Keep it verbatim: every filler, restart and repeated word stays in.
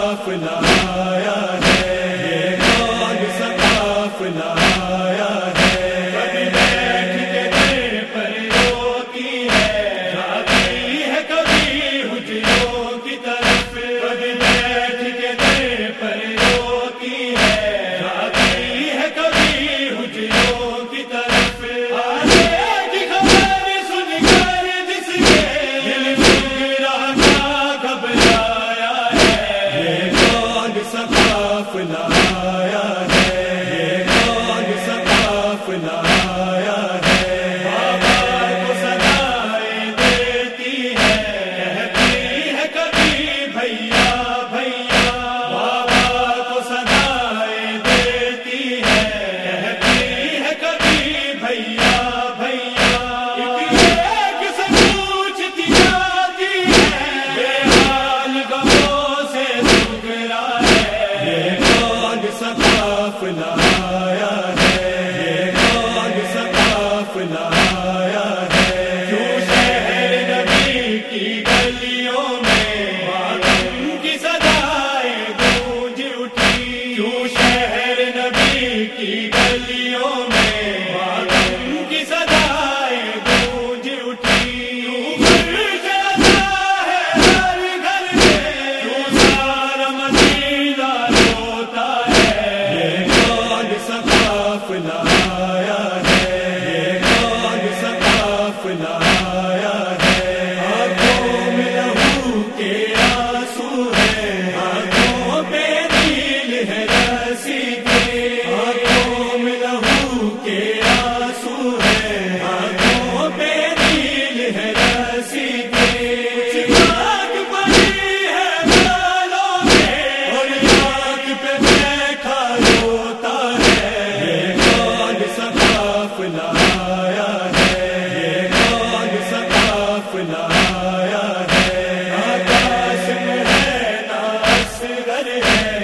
قافلہ آیا ہے، یہ کون سا قافلہ آیا ہے، کبھی بیٹھ کے در پر روتی ہے، جاتی ہے کبھی حجروں کی طرف، کبھی بیٹھ کے در پر روتی ہے، جاتی ہے کبھی حجروں کی طرف، آنے کی خبر سن کر جس کے دل گھبرا گھبرایا ہے، یہ کون سا قافلہ آیا ہے، یہ کون سا قافلہ آیا ہے، بابا کو صدائیں دیتی ہے، کہتی ہے کبھی بھیا بھیا، بابا کو صدائیں دیتی ہے، کہتی ہے کبھی بھیا بھیا، ایک سے پوچھتی جاتی ہے، بے حال غموں سے سکھرا ہے، یہ کون سا قافلہ آیا ہے، یہ کون سا قافلہ آیا ہے، کیوں شہر نبی کی گلیوں میں ماتم کی صدائیں گونج اٹھی، کیوں شہر نبی کی گلیوں میں ماتم کی صدائیں گونج اٹھی، کیوں فرش ادا ہے ہر گھر میں، کیوں سارا مدینہ روتا ہے، یہ کون سا قافلہ آیا ہے، یہ کون سا قافلہ آیا ہے، آنکھوں میں لہو کے آنسو ہیں، آنکھوں پہ نیل ہے رسی کے، آنکھوں میں لہو کے آنسو ہیں، آنکھوں پہ نیل ہے رسی کے، کچھ آگ پڑی ہے بالوں میں، اور آگ پہ بیٹھا روتا ہے، یہ کون سا قافلہ آیا ہے، یہ کون سا قافلہ آیا ہے، آکاش میں ہے نا اصغر ہے،